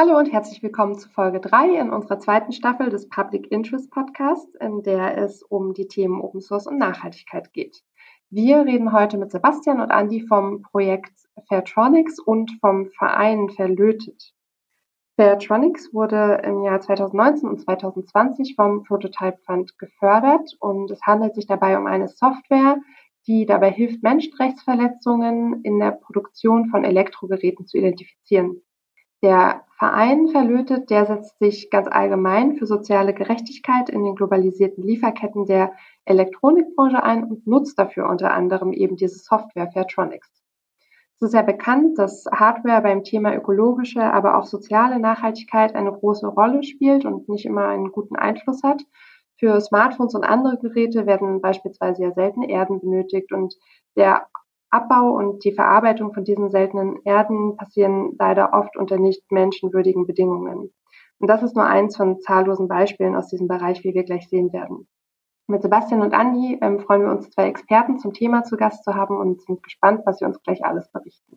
Hallo und herzlich willkommen zu Folge 3 in unserer zweiten Staffel des Public Interest Podcasts, in der es um die Themen Open Source und Nachhaltigkeit geht. Wir reden heute mit Sebastian und Andi vom Projekt Fairtronics und vom Verein Verlötet. Fairtronics wurde im Jahr 2019 und 2020 vom Prototype Fund gefördert und es handelt sich dabei um eine Software, die dabei hilft, Menschenrechtsverletzungen in der Produktion von Elektrogeräten zu identifizieren. Der Verein Verlötet, der setzt sich ganz allgemein für soziale Gerechtigkeit in den globalisierten Lieferketten der Elektronikbranche ein und nutzt dafür unter anderem eben diese Software Fairtronics. Es ist ja bekannt, dass Hardware beim Thema ökologische, aber auch soziale Nachhaltigkeit eine große Rolle spielt und nicht immer einen guten Einfluss hat. Für Smartphones und andere Geräte werden beispielsweise ja seltene Erden benötigt und der Abbau und die Verarbeitung von diesen seltenen Erden passieren leider oft unter nicht menschenwürdigen Bedingungen. Und das ist nur eins von zahllosen Beispielen aus diesem Bereich, wie wir gleich sehen werden. Mit Sebastian und Andi freuen wir uns, zwei Experten zum Thema zu Gast zu haben und sind gespannt, was sie uns gleich alles berichten.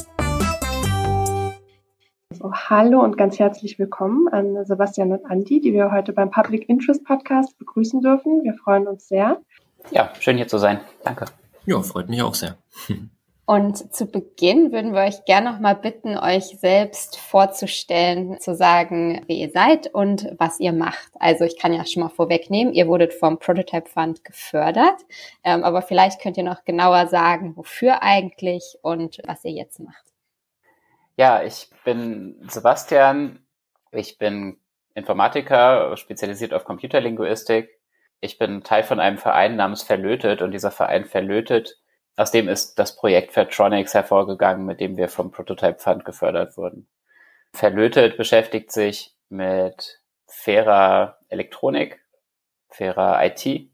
So, hallo und ganz herzlich willkommen an Sebastian und Andi, die wir heute beim Public Interest Podcast begrüßen dürfen. Wir freuen uns sehr. Ja, schön hier zu sein. Danke. Ja, freut mich auch sehr. Und zu Beginn würden wir euch gerne noch mal bitten, euch selbst vorzustellen, zu sagen, wer ihr seid und was ihr macht. Also ich kann ja schon mal vorwegnehmen, ihr wurdet vom Prototype Fund gefördert, aber vielleicht könnt ihr noch genauer sagen, wofür eigentlich und was ihr jetzt macht. Ja, ich bin Sebastian, ich bin Informatiker, spezialisiert auf Computerlinguistik. Ich bin Teil von einem Verein namens Verlötet und dieser Verein Verlötet, aus dem ist das Projekt Fairtronics hervorgegangen, mit dem wir vom Prototype Fund gefördert wurden. Verlötet beschäftigt sich mit fairer Elektronik, fairer IT,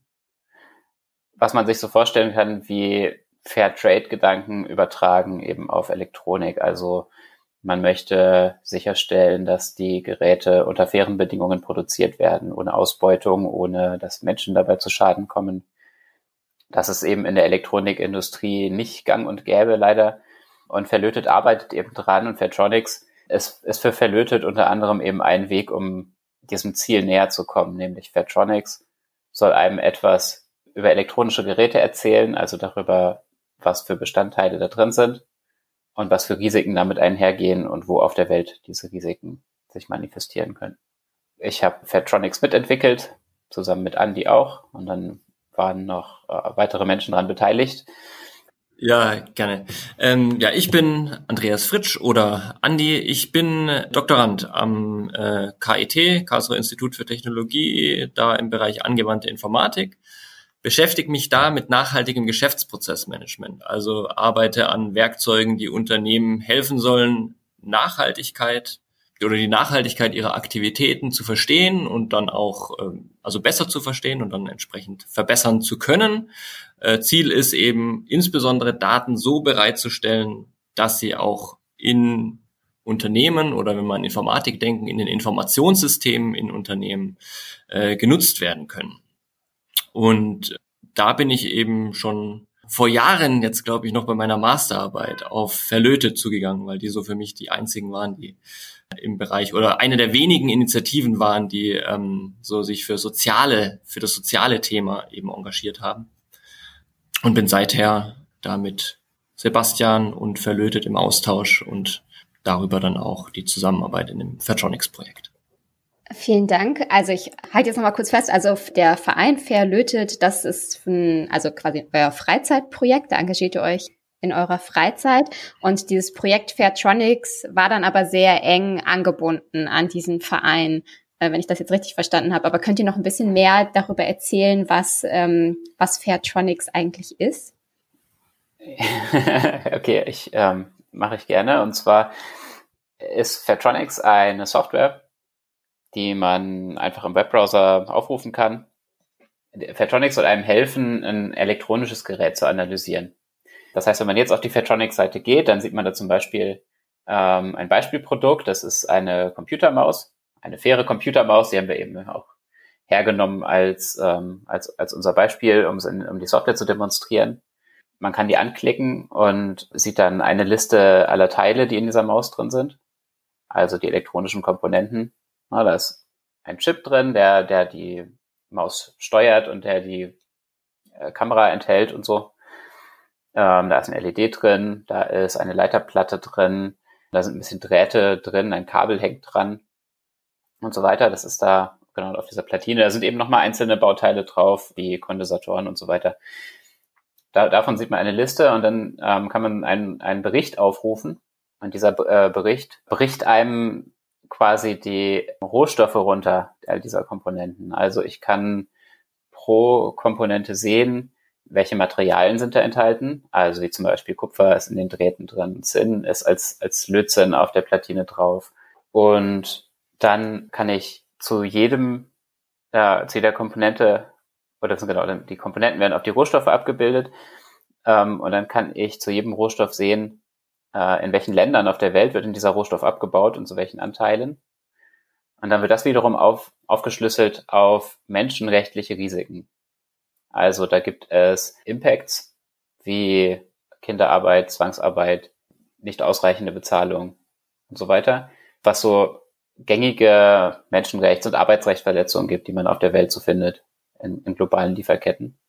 was man sich so vorstellen kann wie Fairtrade-Gedanken übertragen eben auf Elektronik. Also man möchte sicherstellen, dass die Geräte unter fairen Bedingungen produziert werden, ohne Ausbeutung, ohne dass Menschen dabei zu Schaden kommen. Das ist eben in der Elektronikindustrie nicht gang und gäbe, leider. Und Verlötet arbeitet eben dran und Fairtronics ist für Verlötet unter anderem eben ein Weg, um diesem Ziel näher zu kommen, nämlich Fairtronics soll einem etwas über elektronische Geräte erzählen, also darüber, was für Bestandteile da drin sind und was für Risiken damit einhergehen und wo auf der Welt diese Risiken sich manifestieren können. Ich habe Fairtronics mitentwickelt, zusammen mit Andi auch, und dann waren noch weitere Menschen daran beteiligt. Ja, gerne. Ich bin Andreas Fritsch oder Andi. Ich bin Doktorand am KIT, Karlsruher Institut für Technologie, da im Bereich angewandte Informatik. Beschäftige mich da mit nachhaltigem Geschäftsprozessmanagement, also arbeite an Werkzeugen, die Unternehmen helfen sollen, Nachhaltigkeit oder die Nachhaltigkeit ihrer Aktivitäten zu verstehen und dann auch also besser zu verstehen und dann entsprechend verbessern zu können. Ziel ist eben insbesondere Daten so bereitzustellen, dass sie auch in Unternehmen oder wenn wir an Informatik denken, in den Informationssystemen in Unternehmen genutzt werden können. Und da bin ich eben schon vor Jahren, jetzt glaube ich noch bei meiner Masterarbeit, auf Verlötet zugegangen, weil die so für mich die einzigen waren, die im Bereich oder eine der wenigen Initiativen waren, die so sich für das soziale Thema eben engagiert haben. Und bin seither da mit Sebastian und Verlötet im Austausch und darüber dann auch die Zusammenarbeit in dem Fairtronics-Projekt. Vielen Dank. Also ich halte jetzt nochmal kurz fest, also der Verein Verlötet, das ist also quasi euer Freizeitprojekt, da engagiert ihr euch in eurer Freizeit und dieses Projekt Fairtronics war dann aber sehr eng angebunden an diesen Verein, wenn ich das jetzt richtig verstanden habe. Aber könnt ihr noch ein bisschen mehr darüber erzählen, was Fairtronics eigentlich ist? Okay, mache ich gerne. Und zwar ist Fairtronics eine Software, die man einfach im Webbrowser aufrufen kann. Fairtronics soll einem helfen, ein elektronisches Gerät zu analysieren. Das heißt, wenn man jetzt auf die Fairtronics-Seite geht, dann sieht man da zum Beispiel ein Beispielprodukt. Das ist eine Computermaus, eine faire Computermaus. Die haben wir eben auch hergenommen als unser Beispiel, um die Software zu demonstrieren. Man kann die anklicken und sieht dann eine Liste aller Teile, die in dieser Maus drin sind. also die elektronischen Komponenten. Na, da ist ein Chip drin, der die Maus steuert und der die Kamera enthält und so. Da ist ein LED drin, da ist eine Leiterplatte drin, da sind ein bisschen Drähte drin, ein Kabel hängt dran und so weiter. Das ist da genau auf dieser Platine. Da sind eben nochmal einzelne Bauteile drauf, wie Kondensatoren und so weiter. Davon sieht man eine Liste und dann kann man einen Bericht aufrufen. Und dieser Bericht bricht einem quasi die Rohstoffe runter, all dieser Komponenten. Also ich kann pro Komponente sehen, welche Materialien sind da enthalten. Also wie zum Beispiel Kupfer ist in den Drähten drin, Zinn ist als Lötzinn auf der Platine drauf. Und dann kann ich zu jeder Komponente, oder genau, die Komponenten werden auf die Rohstoffe abgebildet. Und dann kann ich zu jedem Rohstoff sehen, in welchen Ländern auf der Welt wird denn dieser Rohstoff abgebaut und zu welchen Anteilen. Und dann wird das wiederum aufgeschlüsselt auf menschenrechtliche Risiken. Also da gibt es Impacts wie Kinderarbeit, Zwangsarbeit, nicht ausreichende Bezahlung und so weiter, was so gängige Menschenrechts- und Arbeitsrechtsverletzungen gibt, die man auf der Welt so findet, in globalen Lieferketten.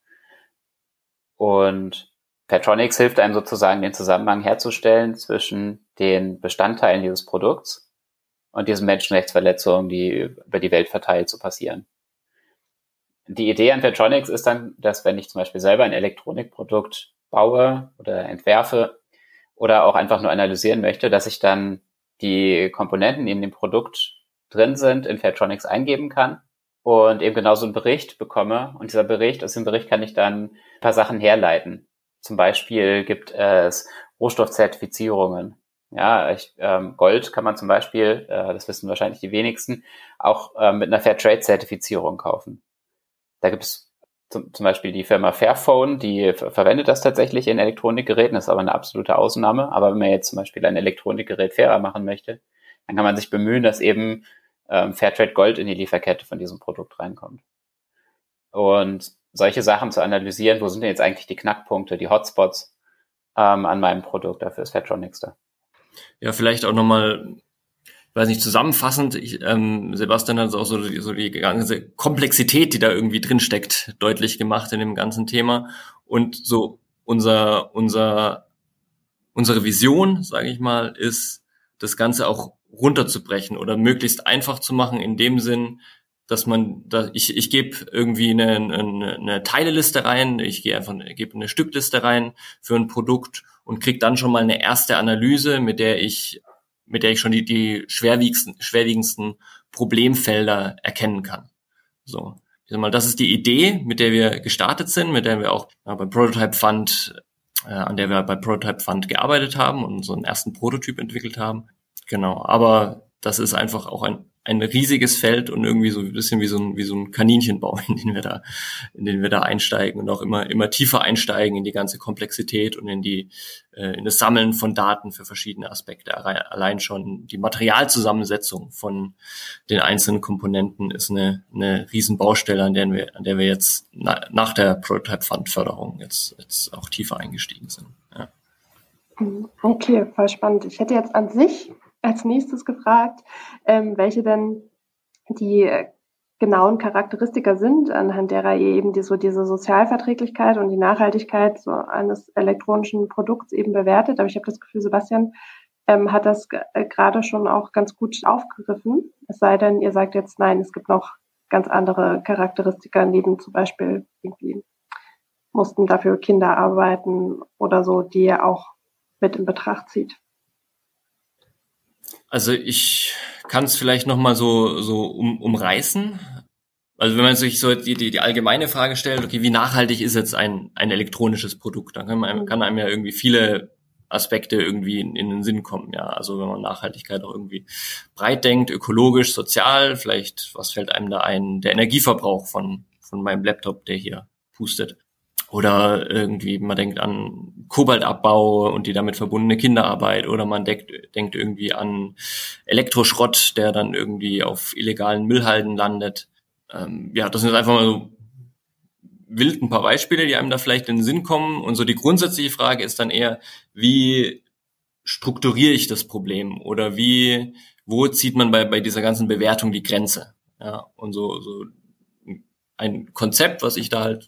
Und Fairtronics hilft einem sozusagen, den Zusammenhang herzustellen zwischen den Bestandteilen dieses Produkts und diesen Menschenrechtsverletzungen, die über die Welt verteilt so passieren. Die Idee an Fairtronics ist dann, dass wenn ich zum Beispiel selber ein Elektronikprodukt baue oder entwerfe oder auch einfach nur analysieren möchte, dass ich dann die Komponenten, die in dem Produkt drin sind, in Fairtronics eingeben kann und eben genauso einen Bericht bekomme. Und aus dem Bericht kann ich dann ein paar Sachen herleiten. Zum Beispiel gibt es Rohstoffzertifizierungen. Ja, Gold kann man zum Beispiel, das wissen wahrscheinlich die wenigsten, auch mit einer Fairtrade-Zertifizierung kaufen. Da gibt es zum Beispiel die Firma Fairphone, die verwendet das tatsächlich in Elektronikgeräten, das ist aber eine absolute Ausnahme. Aber wenn man jetzt zum Beispiel ein Elektronikgerät fairer machen möchte, dann kann man sich bemühen, dass eben Fairtrade Gold in die Lieferkette von diesem Produkt reinkommt. Und solche Sachen zu analysieren, wo sind denn jetzt eigentlich die Knackpunkte, die Hotspots an meinem Produkt, dafür ist Fairtronics da. Ja, vielleicht auch nochmal, weiß nicht, zusammenfassend, Sebastian hat auch so die ganze Komplexität, die da irgendwie drin steckt, deutlich gemacht in dem ganzen Thema. Und so unsere Vision, sage ich mal, ist, das Ganze auch runterzubrechen oder möglichst einfach zu machen, in dem Sinn, dass ich gebe irgendwie eine Teileliste rein, gebe eine Stückliste rein für ein Produkt und kriege dann schon mal eine erste Analyse, mit der ich schon die schwerwiegendsten Problemfelder erkennen kann. So, ich sag mal, das ist die Idee, mit der wir gestartet sind, mit der wir auch beim Prototype Fund, an der wir bei Prototype Fund gearbeitet haben und so einen ersten Prototyp entwickelt haben. Genau, aber das ist einfach auch ein riesiges Feld und irgendwie so ein bisschen wie so ein Kaninchenbau, in den wir da einsteigen und auch immer tiefer einsteigen in die ganze Komplexität und in das Sammeln von Daten für verschiedene Aspekte. Allein schon die Materialzusammensetzung von den einzelnen Komponenten ist eine riesen Baustelle, an der wir jetzt nach der Prototype Fund Förderung jetzt auch tiefer eingestiegen sind. Ja. Okay, voll spannend. Ich hätte jetzt an sich als nächstes gefragt, welche denn die genauen Charakteristika sind, anhand derer ihr eben diese Sozialverträglichkeit und die Nachhaltigkeit so eines elektronischen Produkts eben bewertet. Aber ich habe das Gefühl, Sebastian hat das gerade schon auch ganz gut aufgegriffen. Es sei denn, ihr sagt jetzt, nein, es gibt noch ganz andere Charakteristika, neben zum Beispiel irgendwie mussten dafür Kinder arbeiten oder so, die ihr auch mit in Betracht zieht. Also ich kann es vielleicht nochmal so umreißen. Also wenn man sich so die allgemeine Frage stellt, okay, wie nachhaltig ist jetzt ein elektronisches Produkt? Dann kann einem ja irgendwie viele Aspekte irgendwie in den Sinn kommen. Ja, also wenn man Nachhaltigkeit auch irgendwie breit denkt, ökologisch, sozial, vielleicht, was fällt einem da ein? Der Energieverbrauch von meinem Laptop, der hier pustet. Oder irgendwie, man denkt an Kobaltabbau und die damit verbundene Kinderarbeit. Oder man denkt irgendwie an Elektroschrott, der dann irgendwie auf illegalen Müllhalden landet. Das sind jetzt einfach mal so wild ein paar Beispiele, die einem da vielleicht in den Sinn kommen. Und so die grundsätzliche Frage ist dann eher, wie strukturiere ich das Problem? Oder wo zieht man bei dieser ganzen Bewertung die Grenze? Ja, und so ein Konzept, was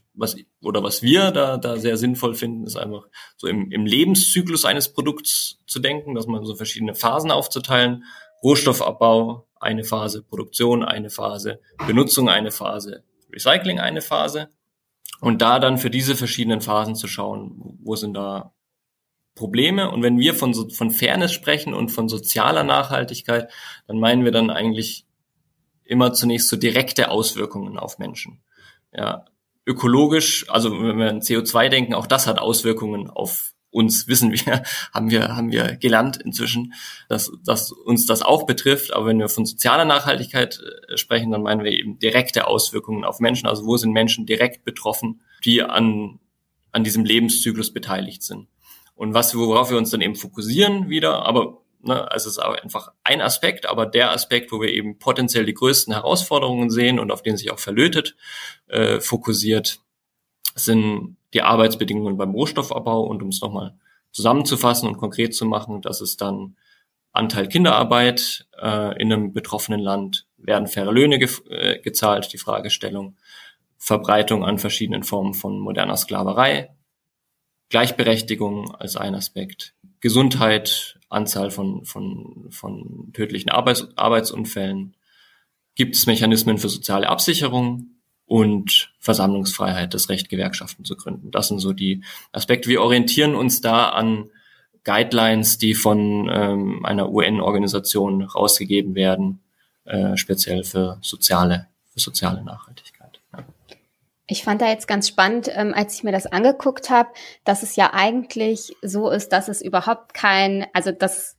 wir da sehr sinnvoll finden, ist einfach so im Lebenszyklus eines Produkts zu denken, dass man so verschiedene Phasen aufzuteilen. Rohstoffabbau, eine Phase, Produktion, eine Phase, Benutzung, eine Phase, Recycling, eine Phase. Und da dann für diese verschiedenen Phasen zu schauen, wo sind da Probleme. Und wenn wir von Fairness sprechen und von sozialer Nachhaltigkeit, dann meinen wir dann eigentlich immer zunächst so direkte Auswirkungen auf Menschen. Ja, ökologisch, also wenn wir an CO2 denken, auch das hat Auswirkungen auf uns, wissen wir, haben wir gelernt inzwischen, dass uns das auch betrifft. Aber wenn wir von sozialer Nachhaltigkeit sprechen, dann meinen wir eben direkte Auswirkungen auf Menschen. Also wo sind Menschen direkt betroffen, die an diesem Lebenszyklus beteiligt sind. Und worauf wir uns dann eben fokussieren wieder, aber es ist auch einfach ein Aspekt, aber der Aspekt, wo wir eben potenziell die größten Herausforderungen sehen und auf den sich auch Verlötet fokussiert, sind die Arbeitsbedingungen beim Rohstoffabbau. Und um es nochmal zusammenzufassen und konkret zu machen, das ist dann Anteil Kinderarbeit in einem betroffenen Land, werden faire Löhne gezahlt, die Fragestellung, Verbreitung an verschiedenen Formen von moderner Sklaverei, Gleichberechtigung als ein Aspekt, Gesundheit, Anzahl von tödlichen Arbeitsunfällen, gibt es Mechanismen für soziale Absicherung und Versammlungsfreiheit, das Recht, Gewerkschaften zu gründen. Das sind so die Aspekte. Wir orientieren uns da an Guidelines, die von einer UN-Organisation rausgegeben werden, speziell für soziale Nachhaltigkeit. Ja. Ich fand da jetzt ganz spannend, als ich mir das angeguckt habe, dass es ja eigentlich so ist, dass es überhaupt dass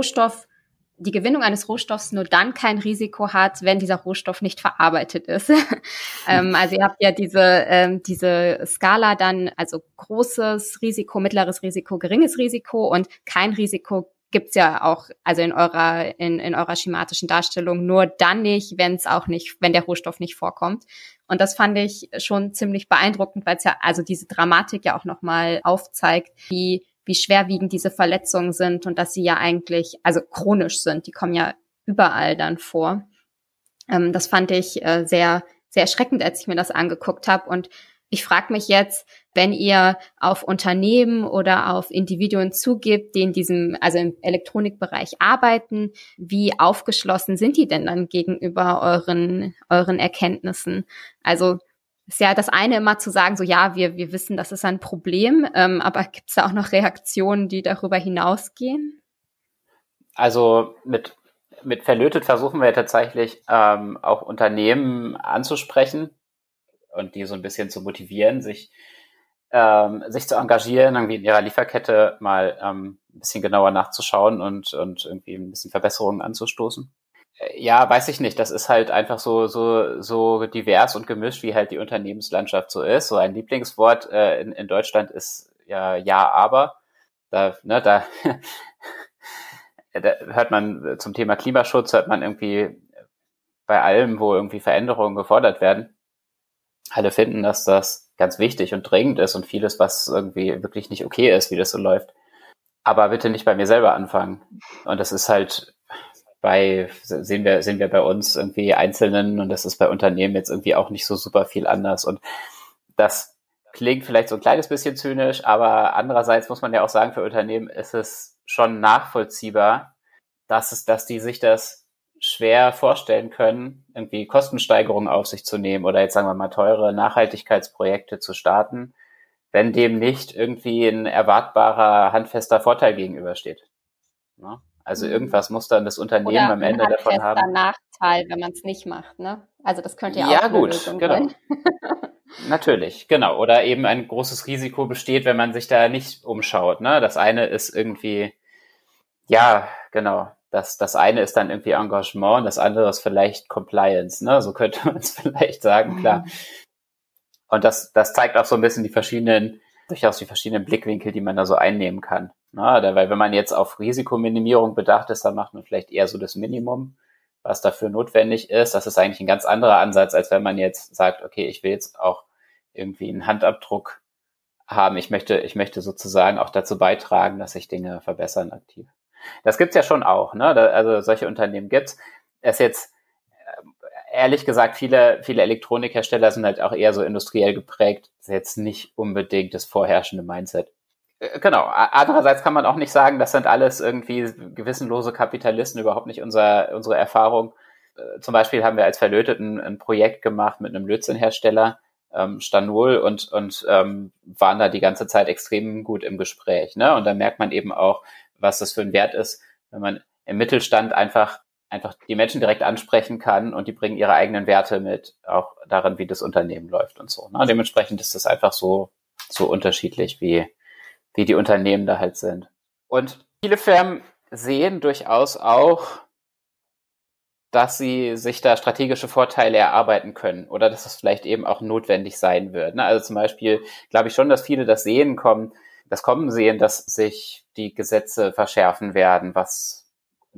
die Gewinnung eines Rohstoffs nur dann kein Risiko hat, wenn dieser Rohstoff nicht verarbeitet ist. Also ihr habt ja diese Skala dann, also großes Risiko, mittleres Risiko, geringes Risiko, und kein Risiko gibt's ja auch, also in eurer schematischen Darstellung, nur dann nicht, wenn der Rohstoff nicht vorkommt. Und das fand ich schon ziemlich beeindruckend, weil es ja also diese Dramatik ja auch nochmal aufzeigt, wie schwerwiegend diese Verletzungen sind und dass sie ja eigentlich, also chronisch sind. Die kommen ja überall dann vor. Das fand ich sehr, sehr erschreckend, als ich mir das angeguckt habe. Und ich frage mich jetzt, wenn ihr auf Unternehmen oder auf Individuen zugibt, die im Elektronikbereich arbeiten, wie aufgeschlossen sind die denn dann gegenüber euren Erkenntnissen? Also ist ja das eine immer zu sagen, so ja, wir wissen, das ist ein Problem, aber gibt es da auch noch Reaktionen, die darüber hinausgehen? Also mit Verlötet versuchen wir tatsächlich auch Unternehmen anzusprechen und die so ein bisschen zu motivieren, sich zu engagieren, irgendwie in ihrer Lieferkette mal ein bisschen genauer nachzuschauen und irgendwie ein bisschen Verbesserungen anzustoßen. Ja, weiß ich nicht. Das ist halt einfach so divers und gemischt, wie halt die Unternehmenslandschaft so ist. So ein Lieblingswort in Deutschland ist ja, aber. Da hört man zum Thema Klimaschutz, hört man irgendwie bei allem, wo irgendwie Veränderungen gefordert werden. Alle finden, dass das ganz wichtig und dringend ist und vieles, was irgendwie wirklich nicht okay ist, wie das so läuft. Aber bitte nicht bei mir selber anfangen. Und das ist halt sehen wir bei uns irgendwie Einzelnen, und das ist bei Unternehmen jetzt irgendwie auch nicht so super viel anders. Und das klingt vielleicht so ein kleines bisschen zynisch, aber andererseits muss man ja auch sagen, für Unternehmen ist es schon nachvollziehbar, dass die sich das schwer vorstellen können, irgendwie Kostensteigerungen auf sich zu nehmen oder jetzt sagen wir mal teure Nachhaltigkeitsprojekte zu starten, wenn dem nicht irgendwie ein erwartbarer, handfester Vorteil gegenübersteht. Ne? Also irgendwas muss dann das Unternehmen oder am Ende davon haben. Oder ein Nachteil, wenn man es nicht macht, ne? Also das könnte ja auch eine gut, Lösung genau. sein. Natürlich, genau. Oder eben ein großes Risiko besteht, wenn man sich da nicht umschaut. Ne? Das eine ist irgendwie, ja, genau. Das eine ist dann irgendwie Engagement, das andere ist vielleicht Compliance. Ne? So könnte man es vielleicht sagen, klar. Und das zeigt auch so ein bisschen durchaus die verschiedenen Blickwinkel, die man da so einnehmen kann. Ne? Weil wenn man jetzt auf Risikominimierung bedacht ist, dann macht man vielleicht eher so das Minimum, was dafür notwendig ist. Das ist eigentlich ein ganz anderer Ansatz, als wenn man jetzt sagt, okay, ich will jetzt auch irgendwie einen Handabdruck haben. Ich möchte sozusagen auch dazu beitragen, dass sich Dinge verbessern aktiv. Das gibt's ja schon auch, ne? Also solche Unternehmen gibt's. Es jetzt, ehrlich gesagt, viele Elektronikhersteller sind halt auch eher so industriell geprägt. Das ist jetzt nicht unbedingt das vorherrschende Mindset. Genau. Andererseits kann man auch nicht sagen, das sind alles irgendwie gewissenlose Kapitalisten, überhaupt nicht unsere Erfahrung. Zum Beispiel haben wir als Verlötet ein Projekt gemacht mit einem Lötzinhersteller, Stanol, und waren da die ganze Zeit extrem gut im Gespräch. Ne? Und da merkt man eben auch, was das für ein Wert ist, wenn man im Mittelstand einfach die Menschen direkt ansprechen kann und die bringen ihre eigenen Werte mit, auch darin, wie das Unternehmen läuft und so. Ne? Dementsprechend ist das einfach so unterschiedlich, wie die Unternehmen da halt sind. Und viele Firmen sehen durchaus auch, dass sie sich da strategische Vorteile erarbeiten können oder dass es vielleicht eben auch notwendig sein wird. Ne? Also zum Beispiel glaube ich schon, dass viele das kommen sehen, dass sich die Gesetze verschärfen werden, was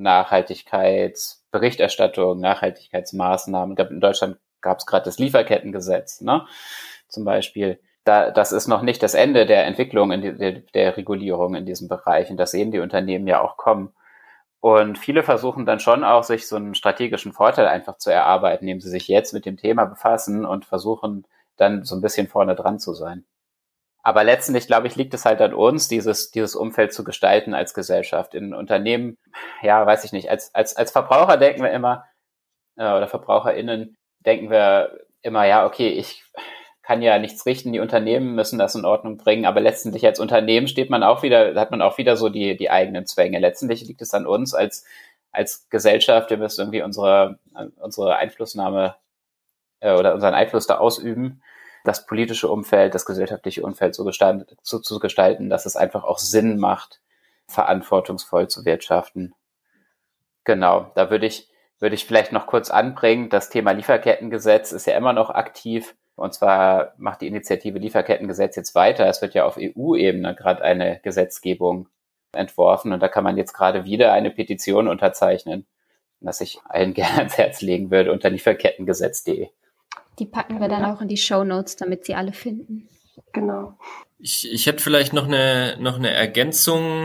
Nachhaltigkeitsberichterstattung, Nachhaltigkeitsmaßnahmen, ich glaube, in Deutschland gab es gerade das Lieferkettengesetz, ne? Zum Beispiel. Das ist noch nicht das Ende der Entwicklung, der Regulierung in diesem Bereich. Und das sehen die Unternehmen ja auch kommen. Und viele versuchen dann schon auch, sich so einen strategischen Vorteil einfach zu erarbeiten, indem sie sich jetzt mit dem Thema befassen und versuchen dann so ein bisschen vorne dran zu sein. Aber letztendlich, glaube ich, liegt es halt an uns, dieses Umfeld zu gestalten als Gesellschaft. In Unternehmen, ja, weiß ich nicht, als Verbraucher denken wir immer, oder VerbraucherInnen denken wir immer, ja, okay, ich kann ja nichts richten, die Unternehmen müssen das in Ordnung bringen, aber letztendlich als Unternehmen hat man auch wieder so die eigenen Zwänge. Letztendlich liegt es an uns als Gesellschaft, wir müssen irgendwie unsere Einflussnahme oder unseren Einfluss da ausüben, das politische Umfeld, das gesellschaftliche Umfeld so zu gestalten, dass es einfach auch Sinn macht, verantwortungsvoll zu wirtschaften. Genau, da würde ich vielleicht noch kurz anbringen, das Thema Lieferkettengesetz ist ja immer noch aktiv. Und zwar macht die Initiative Lieferkettengesetz jetzt weiter. Es wird ja auf EU-Ebene gerade eine Gesetzgebung entworfen. Und da kann man jetzt gerade wieder eine Petition unterzeichnen, was ich allen gerne ans Herz legen würde unter lieferkettengesetz.de. Die packen wir dann auch in die Shownotes, damit sie alle finden. Genau. Ich hätte vielleicht noch eine Ergänzung.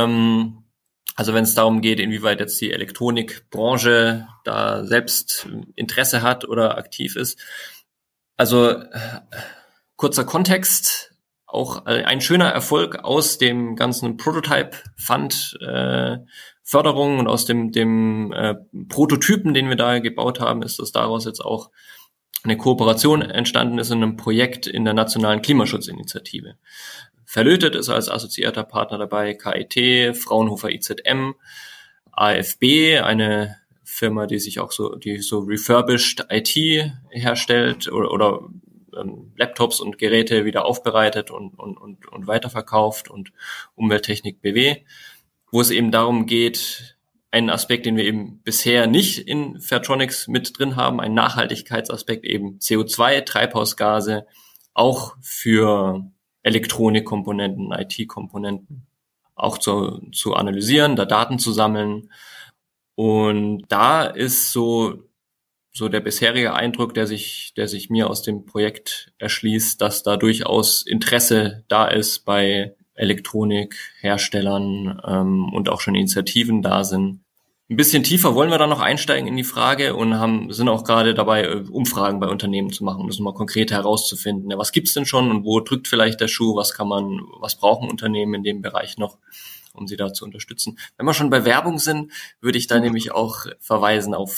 Also wenn es darum geht, inwieweit jetzt die Elektronikbranche da selbst Interesse hat oder aktiv ist. Also kurzer Kontext, auch ein schöner Erfolg aus dem ganzen Prototype Fund Förderung und aus dem Prototypen, den wir da gebaut haben, ist, dass daraus jetzt auch eine Kooperation entstanden ist in einem Projekt in der Nationalen Klimaschutzinitiative. Verlötet ist als assoziierter Partner dabei KIT, Fraunhofer IZM, AFB, eine Firma, die so refurbished IT herstellt oder Laptops und Geräte wieder aufbereitet und weiterverkauft, und Umwelttechnik BW, wo es eben darum geht, einen Aspekt, den wir eben bisher nicht in Fairtronics mit drin haben, einen Nachhaltigkeitsaspekt, eben CO2, Treibhausgase, auch für Elektronikkomponenten, IT-Komponenten auch zu analysieren, da Daten zu sammeln. Und da ist so der bisherige Eindruck, der sich mir aus dem Projekt erschließt, dass da durchaus Interesse da ist bei Elektronikherstellern und auch schon Initiativen da sind. Ein bisschen tiefer wollen wir da noch einsteigen in die Frage und sind auch gerade dabei, Umfragen bei Unternehmen zu machen, um das nochmal konkret herauszufinden. Ja, was gibt's denn schon und wo drückt vielleicht der Schuh? Was brauchen Unternehmen in dem Bereich noch, um sie da zu unterstützen? Wenn wir schon bei Werbung sind, würde ich da nämlich auch verweisen auf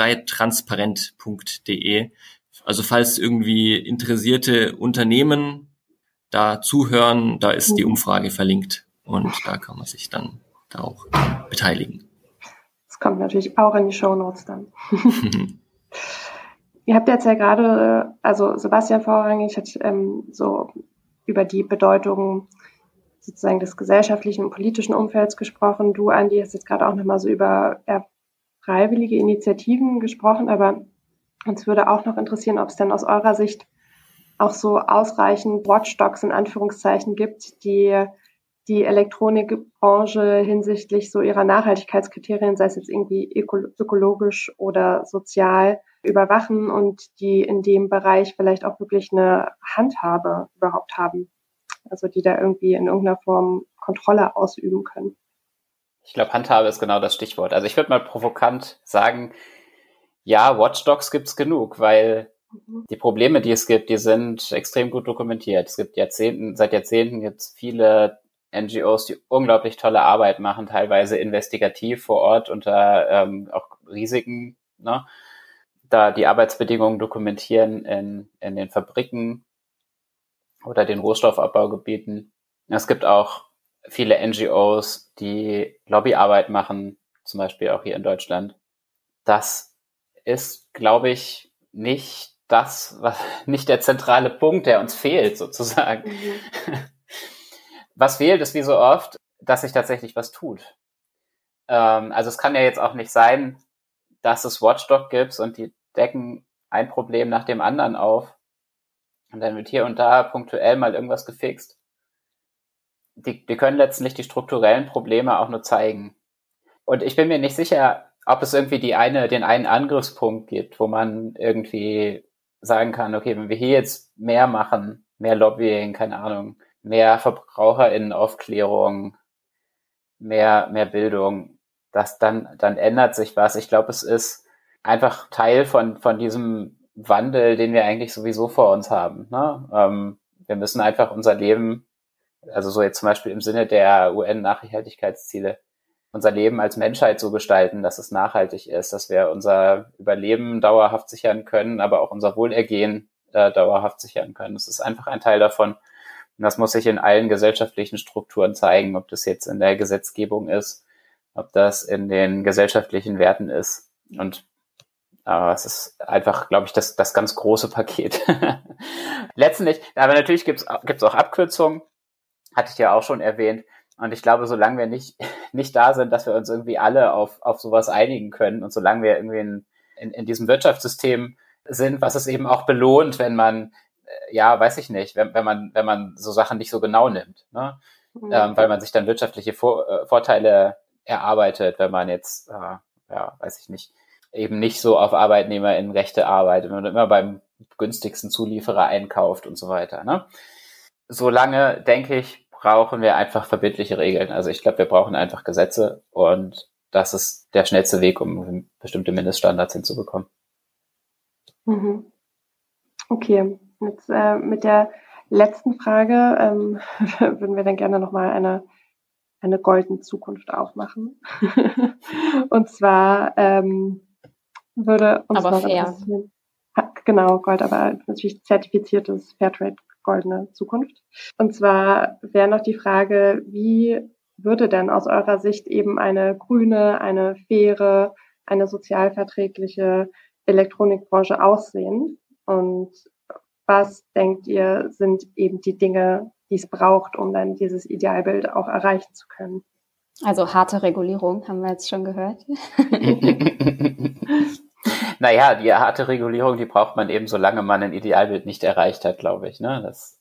scope3transparent.de. Also falls irgendwie interessierte Unternehmen da zuhören, da ist die Umfrage verlinkt und da kann man sich dann da auch beteiligen. Das kommt natürlich auch in die Shownotes dann. Ihr habt jetzt ja gerade, also Sebastian vorrangig hat so über die Bedeutung sozusagen des gesellschaftlichen und politischen Umfelds gesprochen. Du, Andi, hast jetzt gerade auch nochmal so über freiwillige Initiativen gesprochen, aber uns würde auch noch interessieren, ob es denn aus eurer Sicht auch so ausreichend Watchdogs in Anführungszeichen gibt, die Elektronikbranche hinsichtlich so ihrer Nachhaltigkeitskriterien, sei es jetzt irgendwie ökologisch oder sozial, überwachen und die in dem Bereich vielleicht auch wirklich eine Handhabe überhaupt haben. Also die da irgendwie in irgendeiner Form Kontrolle ausüben können. Ich glaube, Handhabe ist genau das Stichwort. Also ich würde mal provokant sagen, ja, Watchdogs gibt's genug, weil die Probleme, die es gibt, die sind extrem gut dokumentiert. Es gibt seit Jahrzehnten gibt's viele NGOs, die unglaublich tolle Arbeit machen, teilweise investigativ vor Ort unter auch Risiken, ne? Da die Arbeitsbedingungen dokumentieren in den Fabriken oder den Rohstoffabbaugebieten. Es gibt auch viele NGOs, die Lobbyarbeit machen, zum Beispiel auch hier in Deutschland. Das ist, glaube ich, nicht der zentrale Punkt, der uns fehlt, sozusagen. Was fehlt, ist wie so oft, dass sich tatsächlich was tut. Also es kann ja jetzt auch nicht sein, dass es Watchdog gibt und die decken ein Problem nach dem anderen auf und dann wird hier und da punktuell mal irgendwas gefixt. Die können letztlich die strukturellen Probleme auch nur zeigen. Und ich bin mir nicht sicher, ob es irgendwie den einen Angriffspunkt gibt, wo man irgendwie sagen kann, okay, wenn wir hier jetzt mehr machen, mehr Lobbying, keine Ahnung, mehr VerbraucherInnenaufklärung, mehr Bildung, dann ändert sich was. Ich glaube, es ist einfach Teil von diesem Wandel, den wir eigentlich sowieso vor uns haben, ne? Wir müssen einfach unser Leben, also so jetzt zum Beispiel im Sinne der UN-Nachhaltigkeitsziele, unser Leben als Menschheit so gestalten, dass es nachhaltig ist, dass wir unser Überleben dauerhaft sichern können, aber auch unser Wohlergehen dauerhaft sichern können. Das ist einfach ein Teil davon. Und das muss sich in allen gesellschaftlichen Strukturen zeigen, ob das jetzt in der Gesetzgebung ist, ob das in den gesellschaftlichen Werten ist. Und es ist einfach, glaube ich, das ganz große Paket. Letztendlich, aber natürlich gibt's auch Abkürzungen, hatte ich ja auch schon erwähnt. Und ich glaube, solange wir nicht da sind, dass wir uns irgendwie alle auf sowas einigen können und solange wir irgendwie in diesem Wirtschaftssystem sind, was es eben auch belohnt, wenn man, weiß ich nicht, wenn man so Sachen nicht so genau nimmt, ne? Weil man sich dann wirtschaftliche Vorteile erarbeitet, wenn man jetzt, weiß ich nicht, eben nicht so auf ArbeitnehmerInnenrechte arbeitet, wenn man immer beim günstigsten Zulieferer einkauft und so weiter, ne? Solange, denke ich, brauchen wir einfach verbindliche Regeln. Also ich glaube, wir brauchen einfach Gesetze und das ist der schnellste Weg, um bestimmte Mindeststandards hinzubekommen. Okay, jetzt mit der letzten Frage würden wir dann gerne nochmal eine goldene Zukunft aufmachen. Und zwar würde uns aber noch interessieren, genau, Gold, aber natürlich zertifiziertes Fairtrade goldene Zukunft. Und zwar wäre noch die Frage, wie würde denn aus eurer Sicht eben eine grüne, eine faire, eine sozialverträgliche Elektronikbranche aussehen? Und was denkt ihr, sind eben die Dinge, die es braucht, um dann dieses Idealbild auch erreichen zu können? Also harte Regulierung, haben wir jetzt schon gehört. Naja, die harte Regulierung, die braucht man eben, solange man ein Idealbild nicht erreicht hat, glaube ich, ne? Das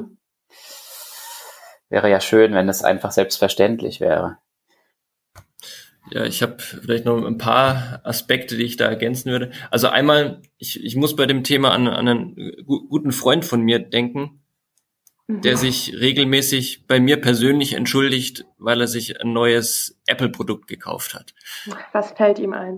wäre ja schön, wenn es einfach selbstverständlich wäre. Ja, ich habe vielleicht noch ein paar Aspekte, die ich da ergänzen würde. Also einmal, ich muss bei dem Thema an einen guten Freund von mir denken, der sich regelmäßig bei mir persönlich entschuldigt, weil er sich ein neues Apple-Produkt gekauft hat. Was fällt ihm ein?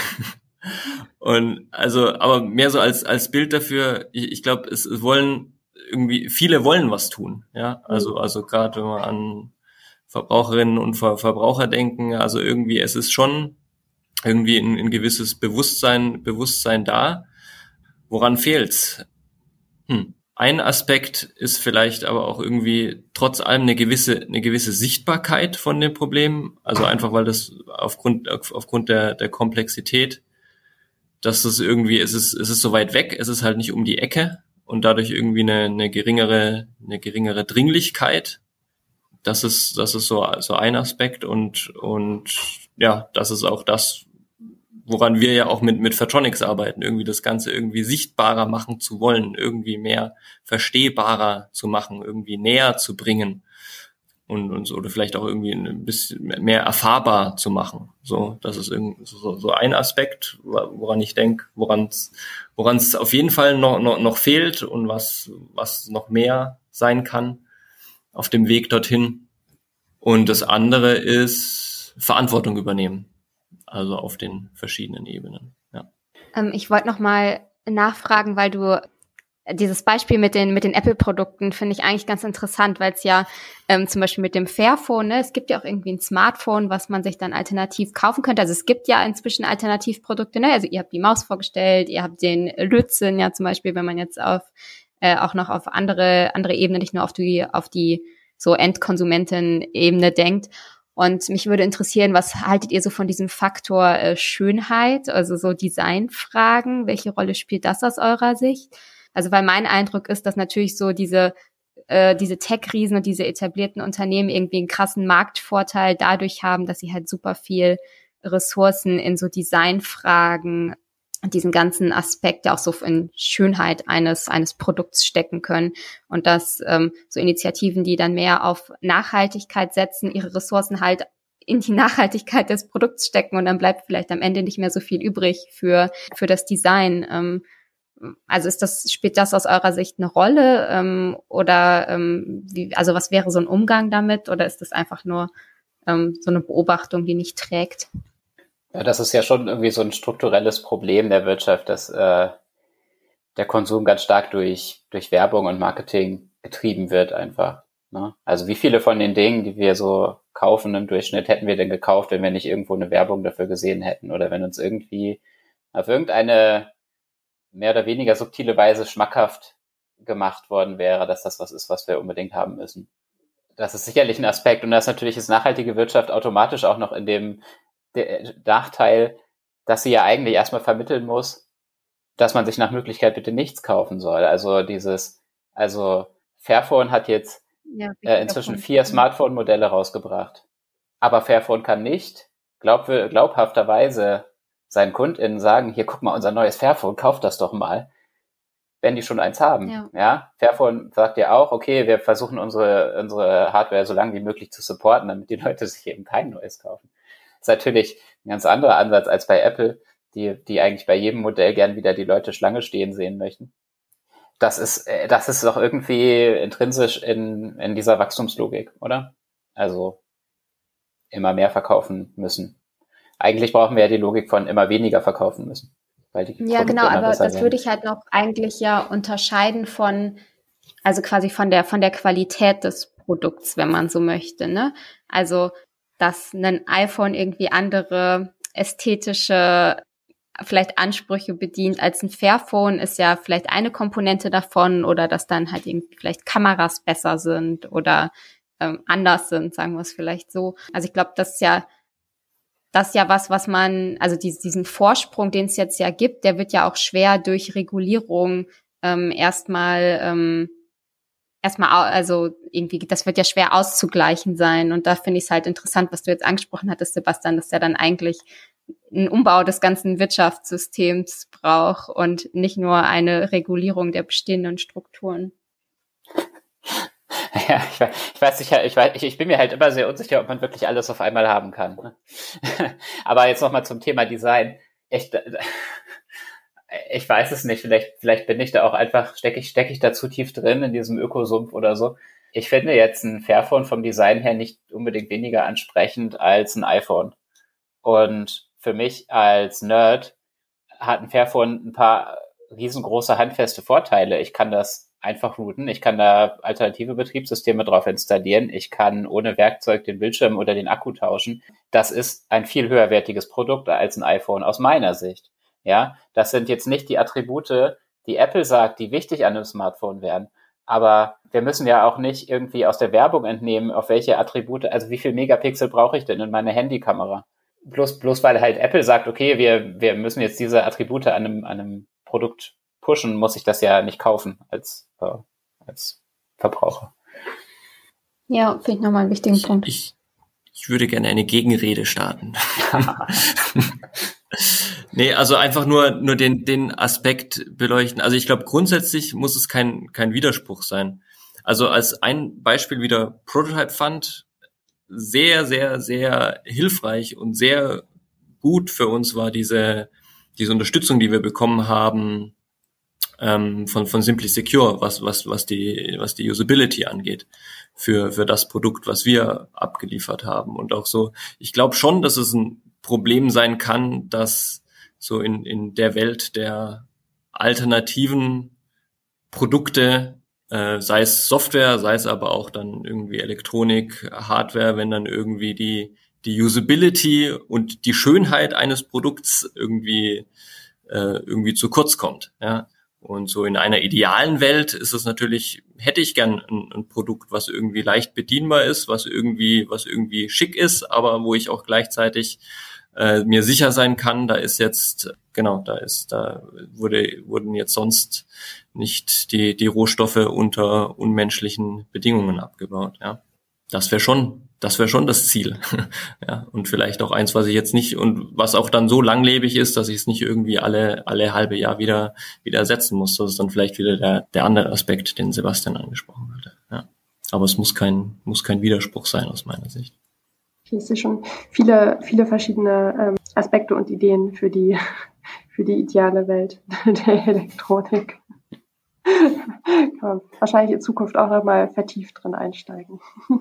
Und also, aber mehr so als Bild dafür, ich glaube, viele wollen was tun, ja. Also gerade wenn wir an Verbraucherinnen und Verbraucher denken, also irgendwie, es ist schon irgendwie ein gewisses Bewusstsein da. Woran fehlt's? Ein Aspekt ist vielleicht aber auch irgendwie trotz allem eine gewisse Sichtbarkeit von dem Problem. Also einfach, weil das aufgrund der Komplexität, dass es irgendwie, es ist so weit weg, es ist halt nicht um die Ecke und dadurch irgendwie eine geringere Dringlichkeit. Das ist so ein Aspekt und ja, das ist auch das, woran wir ja auch mit Fairtronics arbeiten, irgendwie das Ganze irgendwie sichtbarer machen zu wollen, irgendwie mehr verstehbarer zu machen, irgendwie näher zu bringen und oder vielleicht auch irgendwie ein bisschen mehr erfahrbar zu machen. So, das ist irgendwie so ein Aspekt, woran ich denke, woran es auf jeden Fall noch fehlt und was noch mehr sein kann auf dem Weg dorthin. Und das andere ist, Verantwortung übernehmen. Also auf den verschiedenen Ebenen. Ja. Ich wollte noch mal nachfragen, weil du dieses Beispiel mit den Apple-Produkten finde ich eigentlich ganz interessant, weil es ja zum Beispiel mit dem Fairphone, ne, es gibt ja auch irgendwie ein Smartphone, was man sich dann alternativ kaufen könnte. Also es gibt ja inzwischen Alternativprodukte, ne? Also ihr habt die Maus vorgestellt, ihr habt den Lötzinn ja zum Beispiel, wenn man jetzt auch noch auf andere Ebenen, nicht nur auf die so Endkonsumentin-Ebene denkt. Und mich würde interessieren, was haltet ihr so von diesem Faktor Schönheit, also so Designfragen? Welche Rolle spielt das aus eurer Sicht? Also weil mein Eindruck ist, dass natürlich so diese Tech-Riesen und diese etablierten Unternehmen irgendwie einen krassen Marktvorteil dadurch haben, dass sie halt super viel Ressourcen in so Designfragen und diesen ganzen Aspekt ja auch so in Schönheit eines Produkts stecken können und dass so Initiativen, die dann mehr auf Nachhaltigkeit setzen, ihre Ressourcen halt in die Nachhaltigkeit des Produkts stecken und dann bleibt vielleicht am Ende nicht mehr so viel übrig für das Design. Also spielt das aus eurer Sicht eine Rolle oder also was wäre so ein Umgang damit oder ist das einfach nur so eine Beobachtung, die nicht trägt? Ja, das ist ja schon irgendwie so ein strukturelles Problem der Wirtschaft, dass der Konsum ganz stark durch Werbung und Marketing getrieben wird einfach. Ne? Also wie viele von den Dingen, die wir so kaufen im Durchschnitt, hätten wir denn gekauft, wenn wir nicht irgendwo eine Werbung dafür gesehen hätten oder wenn uns irgendwie auf irgendeine mehr oder weniger subtile Weise schmackhaft gemacht worden wäre, dass das was ist, was wir unbedingt haben müssen. Das ist sicherlich ein Aspekt und das natürlich ist nachhaltige Wirtschaft automatisch auch noch in dem Nachteil, dass sie ja eigentlich erstmal vermitteln muss, dass man sich nach Möglichkeit bitte nichts kaufen soll. Also Fairphone hat jetzt inzwischen 4 Smartphone-Modelle rausgebracht. Aber Fairphone kann nicht glaubhafterweise seinen KundInnen sagen, hier, guck mal, unser neues Fairphone, kauft das doch mal, wenn die schon eins haben. Ja? Fairphone sagt ja auch, okay, wir versuchen unsere Hardware so lange wie möglich zu supporten, damit die Leute sich eben kein neues kaufen. Das ist natürlich ein ganz anderer Ansatz als bei Apple, die eigentlich bei jedem Modell gern wieder die Leute Schlange stehen sehen möchten. Das ist doch irgendwie intrinsisch in dieser Wachstumslogik, oder? Also immer mehr verkaufen müssen. Eigentlich brauchen wir ja die Logik von immer weniger verkaufen müssen. Weil die ja, genau, aber das würde ich halt noch eigentlich ja unterscheiden also quasi von der Qualität des Produkts, wenn man so möchte, ne? Also, dass ein iPhone irgendwie andere ästhetische vielleicht Ansprüche bedient als ein Fairphone, ist ja vielleicht eine Komponente davon oder dass dann halt irgendwie vielleicht Kameras besser sind oder anders sind, sagen wir es vielleicht so. Also ich glaube, das ist ja was man, also diesen Vorsprung, den es jetzt ja gibt, der wird ja auch schwer durch Regulierung also irgendwie, das wird ja schwer auszugleichen sein. Und da finde ich es halt interessant, was du jetzt angesprochen hattest, Sebastian, dass der dann eigentlich einen Umbau des ganzen Wirtschaftssystems braucht und nicht nur eine Regulierung der bestehenden Strukturen. Ja, ich bin mir halt immer sehr unsicher, ob man wirklich alles auf einmal haben kann. Ne? Aber jetzt nochmal zum Thema Design. Ich weiß es nicht, vielleicht bin ich da auch einfach, stecke ich da zu tief drin in diesem Ökosumpf oder so. Ich finde jetzt ein Fairphone vom Design her nicht unbedingt weniger ansprechend als ein iPhone. Und für mich als Nerd hat ein Fairphone ein paar riesengroße handfeste Vorteile. Ich kann das einfach routen, ich kann da alternative Betriebssysteme drauf installieren, ich kann ohne Werkzeug den Bildschirm oder den Akku tauschen. Das ist ein viel höherwertiges Produkt als ein iPhone aus meiner Sicht. Ja, das sind jetzt nicht die Attribute, die Apple sagt, die wichtig an einem Smartphone wären. Aber wir müssen ja auch nicht irgendwie aus der Werbung entnehmen, auf welche Attribute, also wie viel Megapixel brauche ich denn in meiner Handykamera? Bloß weil halt Apple sagt, okay, wir müssen jetzt diese Attribute an einem Produkt pushen, muss ich das ja nicht kaufen als Verbraucher. Ja, finde ich nochmal einen wichtigen Punkt. Ich würde gerne eine Gegenrede starten. Nee, also einfach nur den Aspekt beleuchten. Also ich glaube, grundsätzlich muss es kein Widerspruch sein. Also als ein Beispiel wieder Prototype Fund, sehr, sehr, sehr hilfreich und sehr gut für uns war diese Unterstützung, die wir bekommen haben von Simply Secure, was die Usability angeht für das Produkt, was wir abgeliefert haben. Und auch so, ich glaube schon, dass es ein Problem sein kann, dass so in der Welt der alternativen Produkte, sei es Software, sei es aber auch dann irgendwie Elektronik, Hardware, wenn dann irgendwie die Usability und die Schönheit eines Produkts irgendwie zu kurz kommt, ja. Und so in einer idealen Welt ist es natürlich, hätte ich gern ein Produkt, was irgendwie leicht bedienbar ist, was irgendwie schick ist, aber wo ich auch gleichzeitig mir sicher sein kann, wurden jetzt sonst nicht die Rohstoffe unter unmenschlichen Bedingungen abgebaut, ja. Das wäre schon das Ziel. Ja, und vielleicht auch eins, was ich jetzt nicht, und was auch dann so langlebig ist, dass ich es nicht irgendwie alle halbe Jahr wieder ersetzen muss. Das ist dann vielleicht wieder der andere Aspekt, den Sebastian angesprochen hatte. Ja. Aber es muss kein Widerspruch sein aus meiner Sicht. Ich sehe schon viele verschiedene Aspekte und Ideen für die ideale Welt der Elektronik. Kann man wahrscheinlich in Zukunft auch nochmal vertieft drin einsteigen.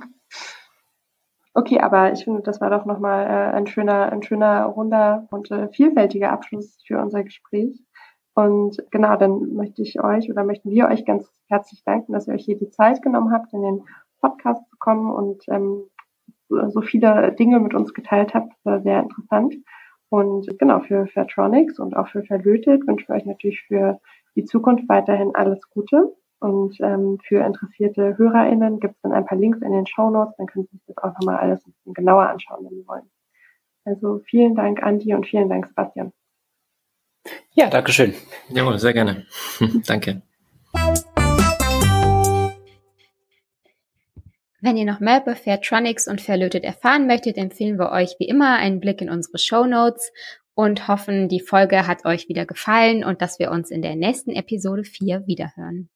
Okay, aber ich finde, das war doch nochmal ein schöner, runder und vielfältiger Abschluss für unser Gespräch. Und genau, dann möchten wir euch ganz herzlich danken, dass ihr euch hier die Zeit genommen habt, in den Podcast zu kommen und so viele Dinge mit uns geteilt habt. Das war sehr interessant. Und genau, für Fairtronics und auch für Verlötet wünschen wir euch natürlich für die Zukunft weiterhin alles Gute. Und für interessierte HörerInnen gibt es dann ein paar Links in den Shownotes, dann können Sie sich das auch nochmal alles ein bisschen genauer anschauen, wenn Sie wollen. Also vielen Dank, Andi, und vielen Dank, Sebastian. Ja, dankeschön. Jawohl, sehr gerne. Danke. Wenn ihr noch mehr über Fairtronics und Verlötet erfahren möchtet, empfehlen wir euch wie immer einen Blick in unsere Shownotes und hoffen, die Folge hat euch wieder gefallen und dass wir uns in der nächsten Episode 4 wiederhören.